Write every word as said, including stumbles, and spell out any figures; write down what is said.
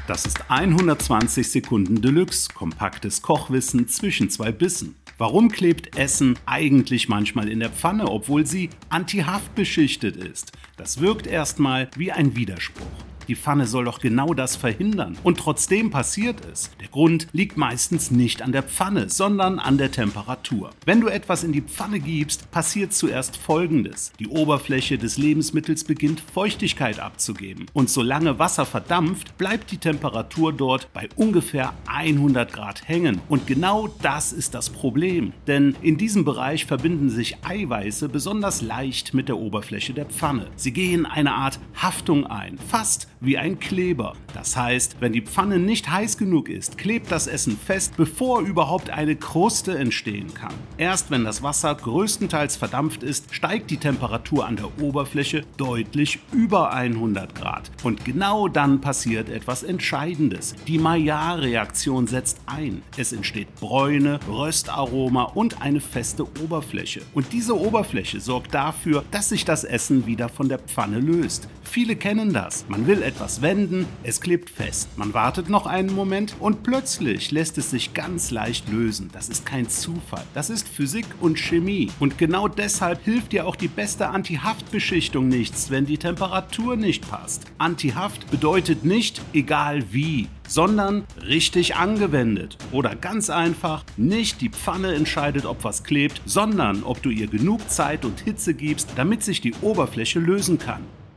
Das ist hundertzwanzig Sekunden Deluxe, kompaktes Kochwissen zwischen zwei Bissen. Warum klebt Essen eigentlich manchmal in der Pfanne, obwohl sie antihaftbeschichtet ist? Das wirkt erstmal wie ein Widerspruch. Die Pfanne soll doch genau das verhindern. Und trotzdem passiert es. Der Grund liegt meistens nicht an der Pfanne, sondern an der Temperatur. Wenn du etwas in die Pfanne gibst, passiert zuerst Folgendes. Die Oberfläche des Lebensmittels beginnt Feuchtigkeit abzugeben. Und solange Wasser verdampft, bleibt die Temperatur dort bei ungefähr hundert Grad hängen. Und genau das ist das Problem. Denn in diesem Bereich verbinden sich Eiweiße besonders leicht mit der Oberfläche der Pfanne. Sie gehen eine Art Haftung ein, fast wie ein Kleber. Das heißt, wenn die Pfanne nicht heiß genug ist, klebt das Essen fest, bevor überhaupt eine Kruste entstehen kann. Erst wenn das Wasser größtenteils verdampft ist, steigt die Temperatur an der Oberfläche deutlich über hundert Grad. Und genau dann passiert etwas Entscheidendes. Die Maillard-Reaktion setzt ein. Es entsteht Bräune, Röstaroma und eine feste Oberfläche. Und diese Oberfläche sorgt dafür, dass sich das Essen wieder von der Pfanne löst. Viele kennen das. Man will etwas wenden, es klebt fest. Man wartet noch einen Moment und plötzlich lässt es sich ganz leicht lösen. Das ist kein Zufall. Das ist Physik und Chemie. Und genau deshalb hilft dir auch die beste Antihaftbeschichtung nichts, wenn die Temperatur nicht passt. Antihaft bedeutet nicht egal wie, sondern richtig angewendet. Oder ganz einfach, nicht die Pfanne entscheidet, ob was klebt, sondern ob du ihr genug Zeit und Hitze gibst, damit sich die Oberfläche lösen kann.